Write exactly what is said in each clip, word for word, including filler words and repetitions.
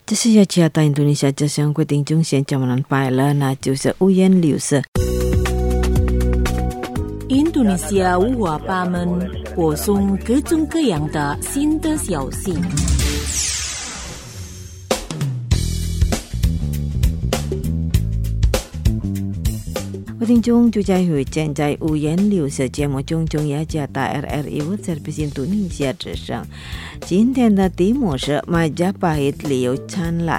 这是要加到印度尼西亚这相规定中先怎么能摆了，那就是五颜六色。 印度尼西亚五花八门，播送各种各样的新的消息。 听众就在会站在五颜六色节目中中也加大 R R I World Service 印度尼西亚之声。今天的题目是 Majapahit 旅游展览。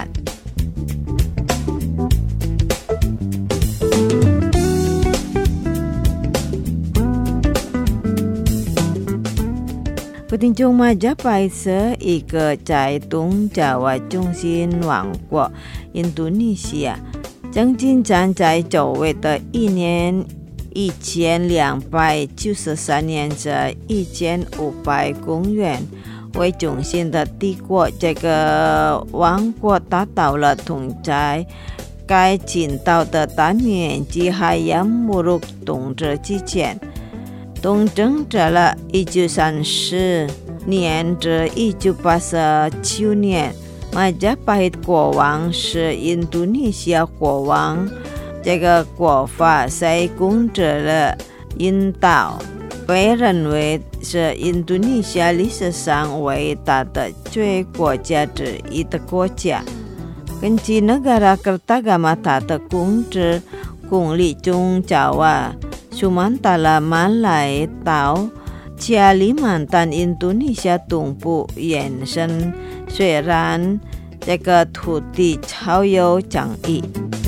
各位听众 Majapahit 是一个在东爪哇中心王国印度尼西亚将近站在周围的一年一千两百九十三年至一千五百公元为中心的帝国，这个王国达到了统在该群岛的大面积海洋没入统治之前，统治了一九三十年至一九八九年。Majapahit 国王是印度尼西亚国王，这个国法在统治了印岛，被认为是印度尼西亚历史上伟大的最国家之一的国家。根据 Negara Kertagamata 的统治，公历中爪哇、苏曼达拉、马来岛、加里曼丹印度尼西亚东部延伸，虽然这个土地超有争议。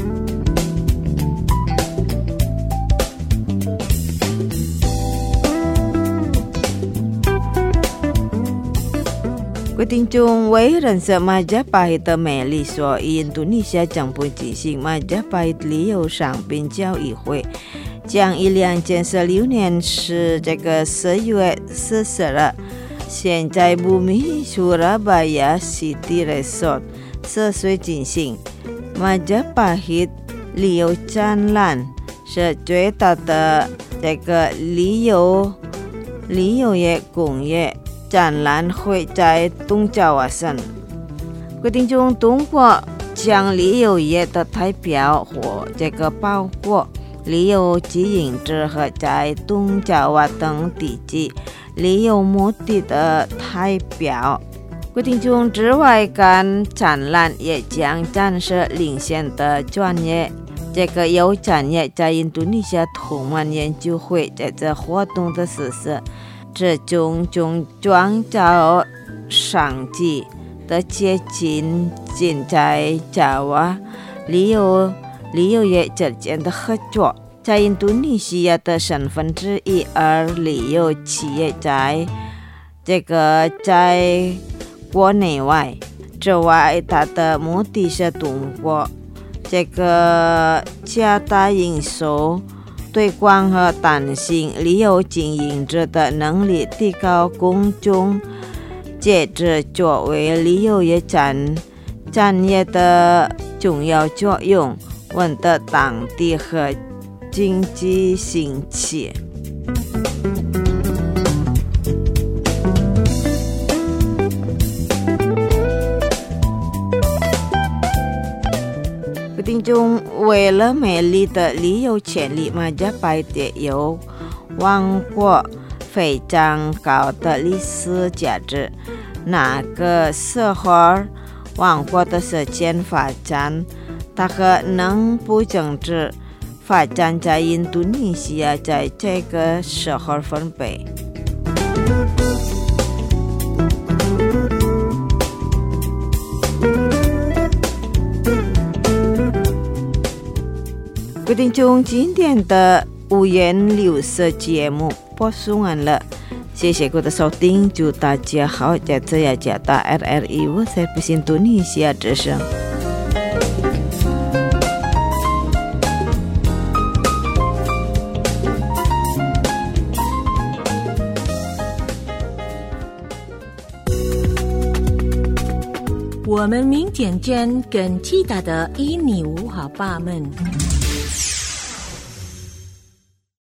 各位听众，为认识 Majapahit 的魅力，所以印度尼西亚将会举行 Majapahit 旅游商品交易会，将于两千十六年是这个十月四十日，现在Bumi Surabaya City Resort涉水进行。Majapahit 旅游展览是最大的这个旅游旅游业工业展览会在东爪哇省。各位听众，中国将旅游业的代表或这个包括旅游经营者和在东爪哇等地区旅游目的的代表。各位听众，之外该展览也将展示领先的专业这个有产业在印度尼西亚通湾研究会在这活动的实施，这种种创造商机的接近近在爪哇旅游旅游业之间的合作，在印度尼西亚的身份之一，而旅游企业在这个在国内外之外，它的目的是通过这个加大营收推广和担心旅游经营者的能力，提高公众接着作为旅游业产产业的重要作用，稳定当地和经济兴起。听众，为了美丽的旅游潜力， Majapahit 有王国非常高的历史价值。那个时候王国的时间发展，它可能不政治发展在印度尼西亚在这个时候分配。各位听众，今天的五颜六色节目播送完了，谢谢各位的收听，祝大家好，在这里加大 R R I World Service 印度尼西亚之声。 我们明天见更其他的印尼五花八门。